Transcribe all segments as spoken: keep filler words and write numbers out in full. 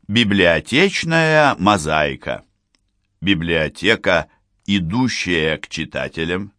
Библиотечная мозаика. Библиотека, идущая к читателям.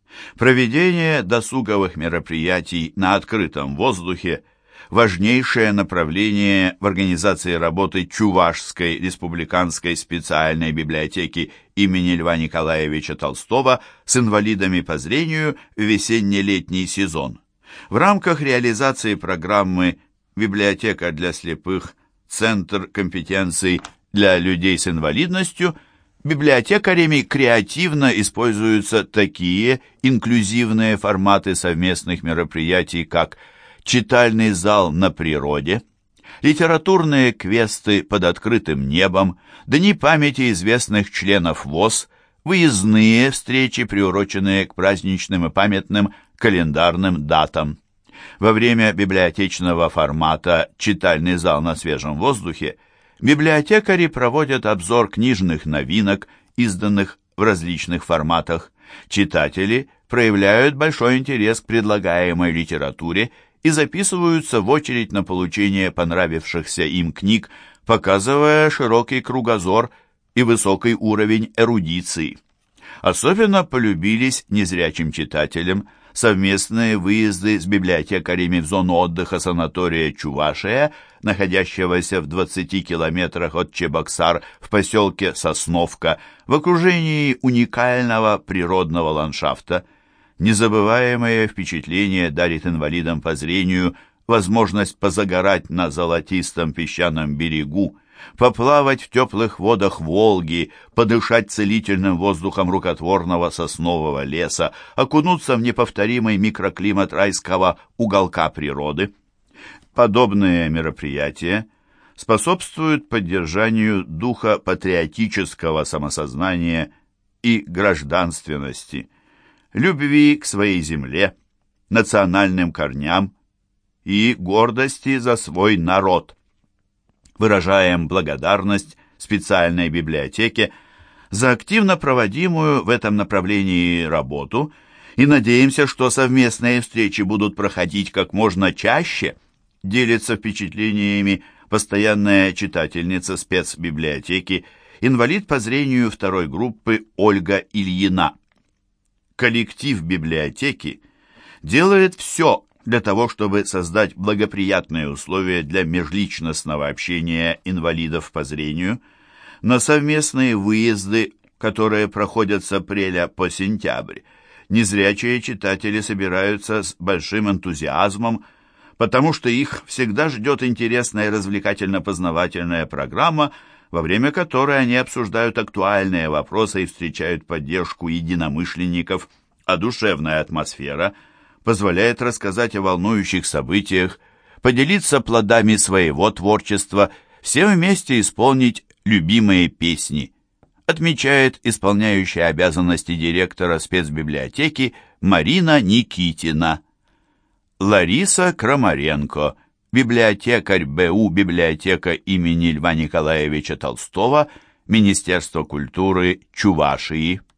Проведение досуговых мероприятий на открытом воздухе – важнейшее направление в организации работы Чувашской республиканской специальной библиотеки имени Льва Николаевича Толстого с инвалидами по зрению в весенне-летний сезон. В рамках реализации программы «Библиотека для слепых. Центр компетенций для людей с инвалидностью» библиотекарями креативно используются такие инклюзивные форматы совместных мероприятий, как читальный зал на природе, литературные квесты под открытым небом, дни памяти известных членов ВОС, выездные встречи, приуроченные к праздничным и памятным календарным датам. Во время библиотечного формата «Читальный зал на свежем воздухе» библиотекари проводят обзор книжных новинок, изданных в различных форматах. Читатели проявляют большой интерес к предлагаемой литературе и записываются в очередь на получение понравившихся им книг, показывая широкий кругозор и высокий уровень эрудиции. Особенно полюбились незрячим читателям совместные выезды с библиотекарями в зону отдыха санатория Чувашия, находящегося в двадцати километрах от Чебоксар в поселке Сосновка, в окружении уникального природного ландшафта. Незабываемое впечатление дарит инвалидам по зрению возможность позагорать на золотистом песчаном берегу, поплавать в теплых водах Волги, подышать целительным воздухом рукотворного соснового леса, окунуться в неповторимый микроклимат райского уголка природы. Подобные мероприятия способствуют поддержанию духа патриотического самосознания и гражданственности, любви к своей земле, национальным корням и гордости за свой народ. Выражаем благодарность специальной библиотеке за активно проводимую в этом направлении работу и надеемся, что совместные встречи будут проходить как можно чаще, делится впечатлениями постоянная читательница спецбиблиотеки, инвалид по зрению второй группы Ольга Ильина. Коллектив библиотеки делает все для того, чтобы создать благоприятные условия для межличностного общения инвалидов по зрению. На совместные выезды, которые проходят с апреля по сентябрь, незрячие читатели собираются с большим энтузиазмом, потому что их всегда ждет интересная и развлекательно-познавательная программа, во время которой они обсуждают актуальные вопросы и встречают поддержку единомышленников, а душевная атмосфера позволяет рассказать о волнующих событиях, поделиться плодами своего творчества, все вместе исполнить любимые песни, отмечает исполняющая обязанности директора спецбиблиотеки Марина Никитина. Лариса Крамаренко, библиотекарь БУ «Библиотека имени Льва Николаевича Толстого», Министерство культуры Чувашии.